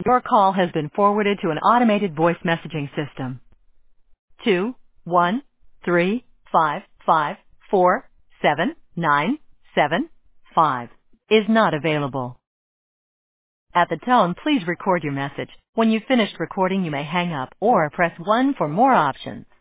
Your call has been forwarded to an automated voice messaging system. 21355479775 is not available. At the tone, please record your message. When you've finished recording, you may hang up or press 1 for more options.